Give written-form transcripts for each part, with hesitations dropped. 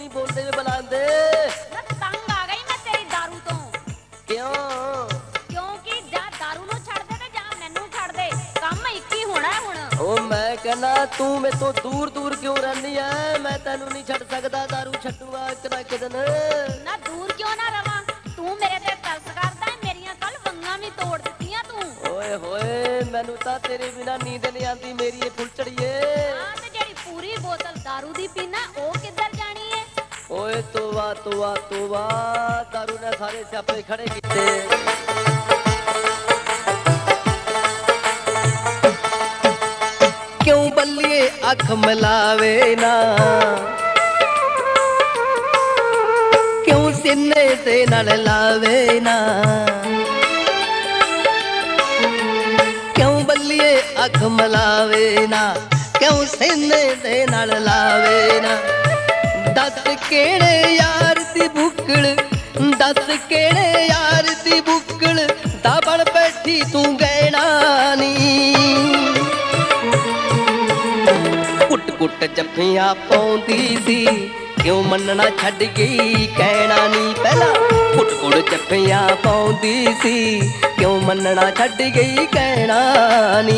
नहीं बोलते हुए बुलाते। तंग आ गई मैं तेरी दारू तो। क्यों? क्योंकि जा दारू नूं छड़ दे ते जा मैनू छड़ दे, काम एक ही होना है हुण। ओ मैं कहना तू मेरे तो दूर दूर क्यों रहनी है? मैं तेनू नहीं छड़ सकदा, दारू छड्डूगा एक ना एक दिन। ना दूर क्यों ना रवां, तू मेरे ते तरस करदा है, मेरियां कल वंगां भी तोड़ दित्तियां तू। ओए होए मैनू तां तेरे बिना नींद नहीं आती, मेरी ये फुलचड़ीए। हां ते जेड़ी पूरी बोतल दारू दी पीना ओ किधर जानी है? ओए तोबा तोबा तोबा, दारू ने सारे स्यापे खड़े कीते। क्यों बल्लिए अख मिलावे ना, क्यों सीने ते नाल लावे ना, क्यों बल्लिए अख मिलावे ना, क्यों सीने ते नाल लावे ना। दस केड़े यार दी बुक्कड़, दस केड़े यार दी बुक्कड़ दा बन बैठी तू गैना नी। कुट कुट जफ्फियां पाउंदी सी, क्यों मनना छड्ड गई कहना नी। पहला कुट कुट जफ्फियां पाउंदी सी, क्यों मनना छड्ड गई कहना नी।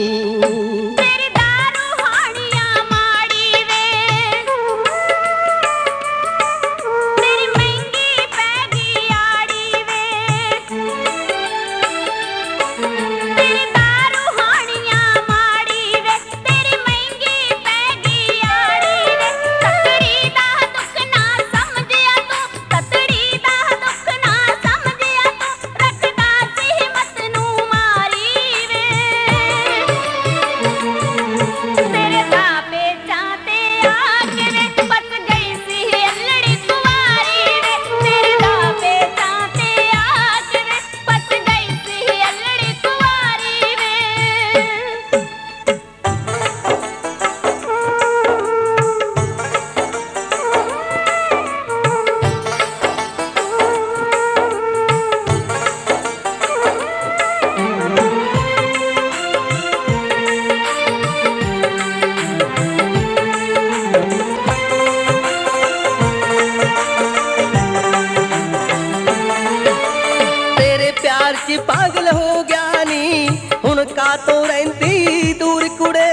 पागल हो गया नी हुण का तो रहिंदी दूर कुड़े,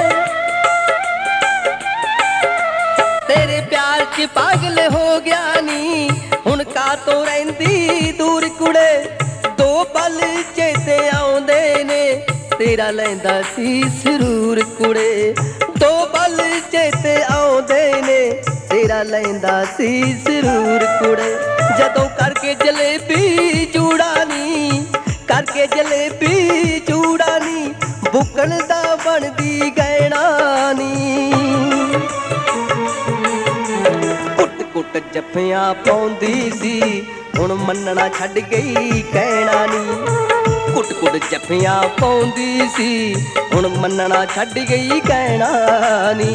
तेरे प्यार च पागल हो गया नी हुण का तो रहिंदी दूर कुड़े। दो पल चेते आउंदे ने तेरा लैंदा सी सरूर कुड़े, दो पल चेते आउंदे ने तेरा लैंदा सी सरूर कुड़े। जदों करके जलेबी चूड़ा नी, करके जलेबी चूड़ा नी, बुकण दा बनदी गैना नी। कुट कुट जफ्फियां पाउंदी सी, हुण मनना छड्ड गई कहना नी। कुट कुट जफ्फियां पाउंदी सी, हुण मनना छड्ड गई कहना नी।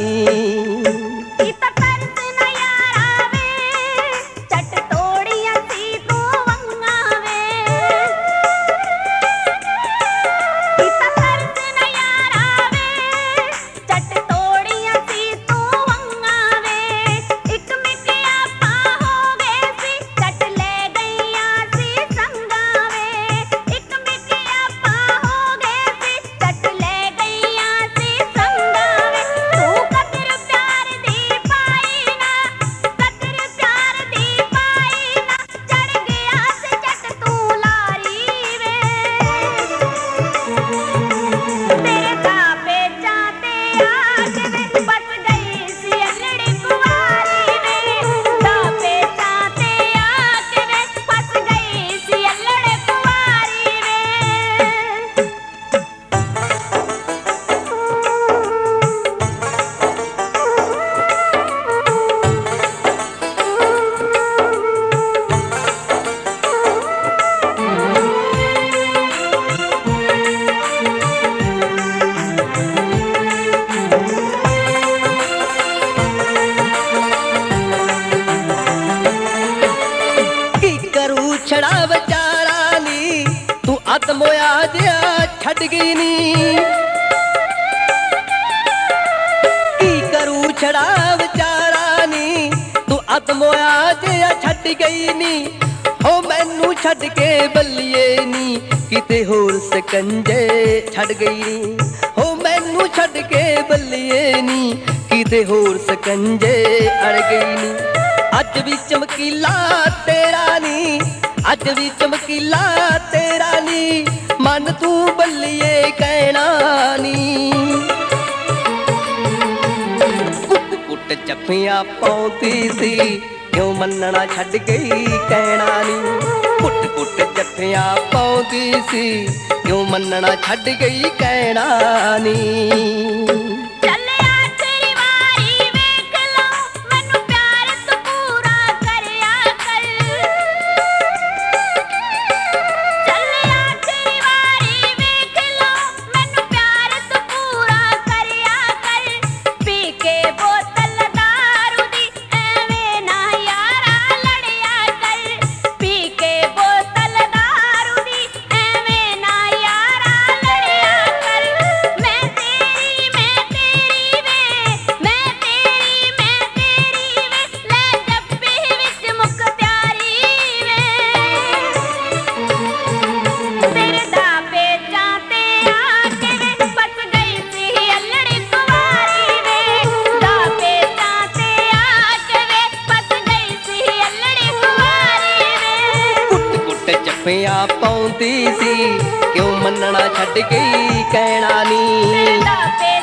मोया जिया छड़ गई नी की करूं छड़ा विचारा नी तू ਖਤਮ ਹੋਇਆ ਜਿਹਾ ਛੱਡ ਗਈ ਨੀ ਹੋ ਮੈਨੂੰ ਛੱਡ ਕੇ ਬੱਲੀਏ ਨੀ ਕਿਤੇ ਹੋਰ ਸਕੰਜੇ ਛੱਡ ਗਈ ਨੀ ਹੋ ਮੈਨੂੰ ਛੱਡ ਕੇ ਬੱਲੀਏ ਨੀ ਕਿਤੇ ਹੋਰ ਸਕੰਜੇ ਅੜ ਗਈ ਨੀ ਅੱਜ ਵੀ ਚਮਕੀਲਾ ਤੇਰਾ ਨੀ ਅੱਜ ਵੀ ਚਮਕੀਲਾ ਤੇਰਾ ਨੀ ਮਨ ਤੂੰ ਬੱਲੀਏ ਕਹਿਣਾ ਨੀ ਕੁੱਟ ਕੁੱਟ ਜੱਫੀਆਂ ਪਾਉਂਦੀ ਸੀ ਕਿਉਂ ਮੰਨਣਾ ਛੱਡ ਗਈ ਕਹਿਣਾ ਨੀ ਕੁੱਟ ਕੁੱਟ ਜੱਫੀਆਂ ਪਾਉਂਦੀ ਸੀ ਕਿਉਂ ਮੰਨਣਾ ਛੱਡ ਗਈ ਕਹਿਣਾ ਨੀ ਜੱਫੀਆਂ ਪਾਉਂਦੀ ਸੀ ਕਿਉਂ ਮੰਨਣਾ ਛੱਡ ਗਈ ਕਹਿਣਾ ਨੀ